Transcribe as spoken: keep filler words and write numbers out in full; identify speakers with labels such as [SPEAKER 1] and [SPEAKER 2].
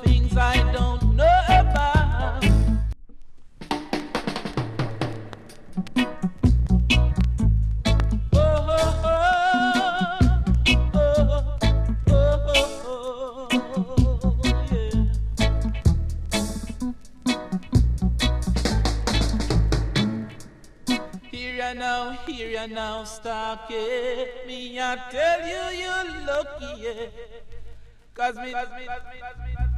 [SPEAKER 1] things I don't know about. Oh, oh, oh, oh, oh, oh, yeah. Here ya now, here ya now, stock it. Me, I tell you, you're lucky, yeah. Cause me, cause me, cause me, cause me.